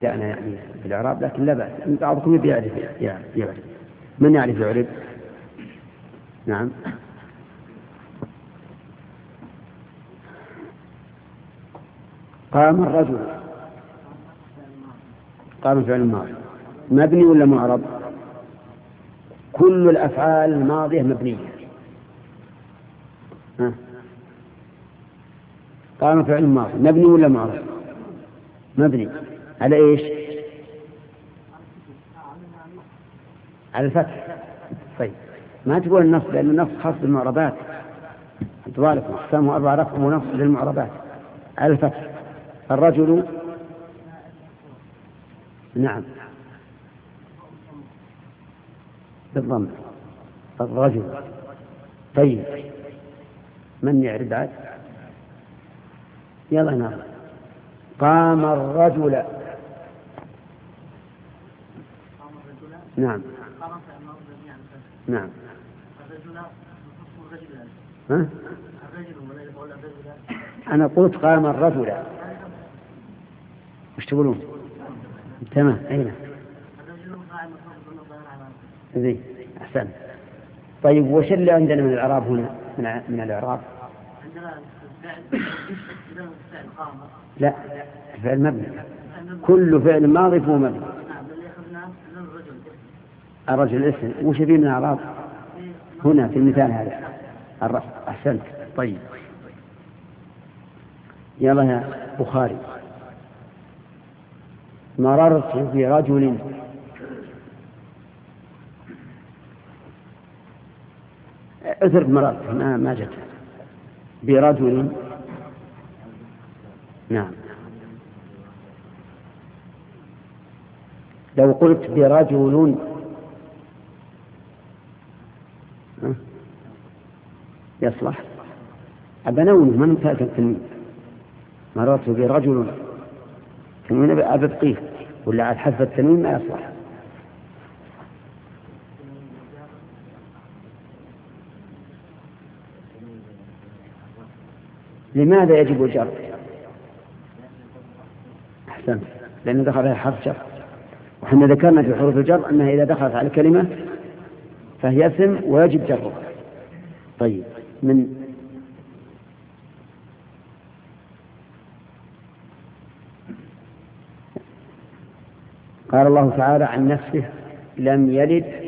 أنا يعني في الإعراب، لكن لا بأس بعضكم يعرف. من يعرف يعرب؟ نعم. قام الرجل. قام فعل الماضي مبني ولا معرب؟ كل الأفعال الماضية مبنية. قام فعل الماضي مبني ولا معرب؟ مبني. على إيش؟ على الفتح. طيب ما تقول النص، لأن النص خاص بالمعربات. ذلك أقسامه 4 رفع ونص للمعربات. على الفتح. الرجل. نعم بالضم. الرجل. طيب من يعرف بعد؟ يلا نعم. قام الرجل. نعم نعم. ها؟ أنا قلت قام الرجل. وش تقولون؟ تمام. أين ذي أحسن. طيب وش اللي عندنا من الإعراب هنا؟ من الإعراب لا، فعل مبني. كل فعل ماضي فهو مبني. الرجل اسم. وش فيه من الإعراب هنا في المثال هذا؟ الرفع. أحسنت. طيب يلا يا بخاري. مررت برجل. اترك مررت، ما جت. برجل. نعم. لو قلت برجل يصلح. أبنونه من فات التنوين. مررت برجل تنوين أبقيه، ولا على حذف التنوين ما يصلح. لماذا يجب الجر؟ أحسنت، لأنه دخل على حرف جر، وحنا ذكرنا في حروف الجر أنها إذا دخلت على كلمة فهي اسم ويجب جرها. طيب من قال الله تعالى عن نفسه لم يلد